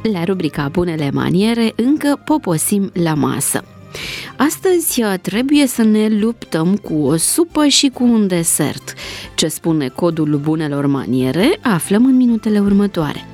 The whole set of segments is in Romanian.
La rubrica Bunele maniere încă poposim la masă. Astăzi trebuie să ne luptăm cu o supă și cu un desert. Ce spune codul bunelor maniere, aflăm în minutele următoare.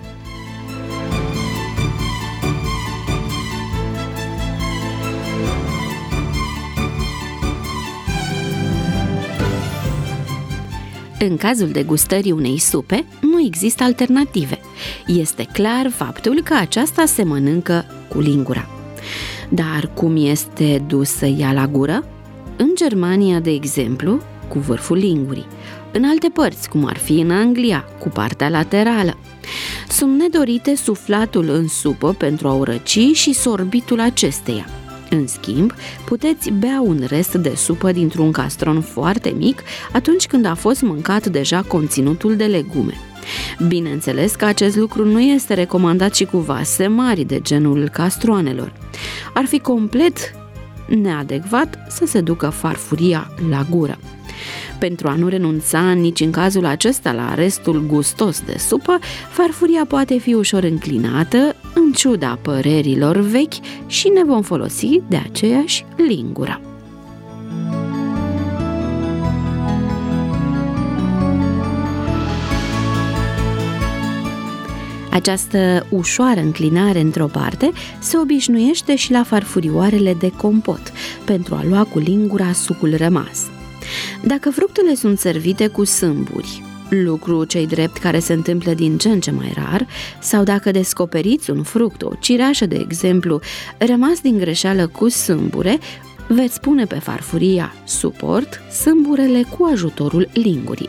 În cazul degustării unei supe, nu există alternative. Este clar faptul că aceasta se mănâncă cu lingura. Dar cum este dusă ea la gură? În Germania, de exemplu, cu vârful lingurii. În alte părți, cum ar fi în Anglia, cu partea laterală. Sunt nedorite suflatul în supă pentru a o răci și sorbitul acesteia. În schimb, puteți bea un rest de supă dintr-un castron foarte mic atunci când a fost mâncat deja conținutul de legume. Bineînțeles că acest lucru nu este recomandat și cu vase mari de genul castroanelor. Ar fi complet neadecvat să se ducă farfuria la gură. Pentru a nu renunța nici în cazul acesta la restul gustos de supă, farfuria poate fi ușor înclinată, în ciuda părerilor vechi, și ne vom folosi de aceeași lingură. Această ușoară înclinare într-o parte se obișnuiește și la farfurioarele de compot, pentru a lua cu lingura sucul rămas. Dacă fructele sunt servite cu sâmburi, lucru ce-i drept care se întâmplă din ce în ce mai rar, sau dacă descoperiți un fruct, o cireașă de exemplu, rămas din greșeală cu sâmbure, veți pune pe farfuria suport sâmburele cu ajutorul lingurii.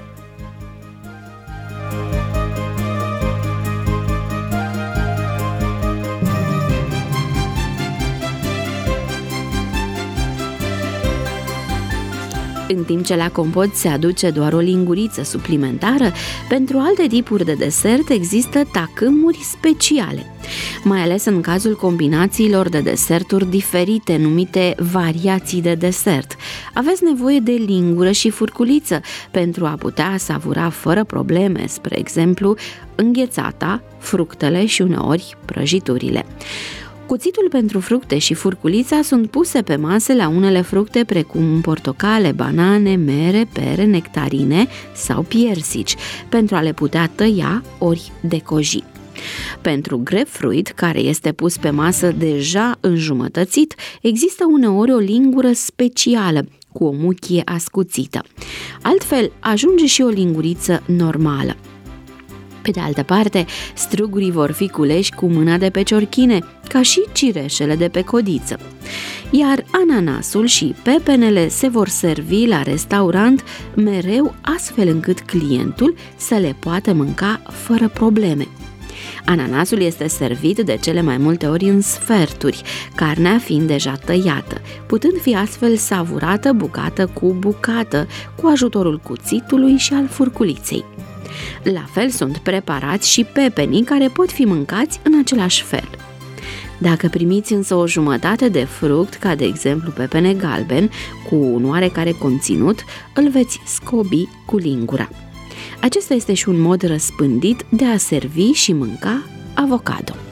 În timp ce la compot se aduce doar o linguriță suplimentară, pentru alte tipuri de desert există tacâmuri speciale, mai ales în cazul combinațiilor de deserturi diferite, numite variații de desert. Aveți nevoie de lingură și furculiță pentru a putea savura fără probleme, spre exemplu, înghețata, fructele și uneori prăjiturile. Cuțitul pentru fructe și furculița sunt puse pe masă la unele fructe precum portocale, banane, mere, pere, nectarine sau piersici, pentru a le putea tăia ori decoji. Pentru grapefruit, care este pus pe masă deja înjumătățit, există uneori o lingură specială cu o muchie ascuțită. Altfel, ajunge și o linguriță normală. Pe de altă parte, strugurii vor fi culeși cu mâna de pe ciorchine, ca și cireșele de pe codiță. Iar ananasul și pepenele se vor servi la restaurant mereu astfel încât clientul să le poată mânca fără probleme. Ananasul este servit de cele mai multe ori în sferturi, carnea fiind deja tăiată, putând fi astfel savurată bucată cu bucată, cu ajutorul cuțitului și al furculiței. La fel sunt preparați și pepenii, care pot fi mâncați în același fel. Dacă primiți însă o jumătate de fruct, ca de exemplu pepene galben, cu un oarecare conținut, îl veți scobi cu lingura. Acesta este și un mod răspândit de a servi și mânca avocado.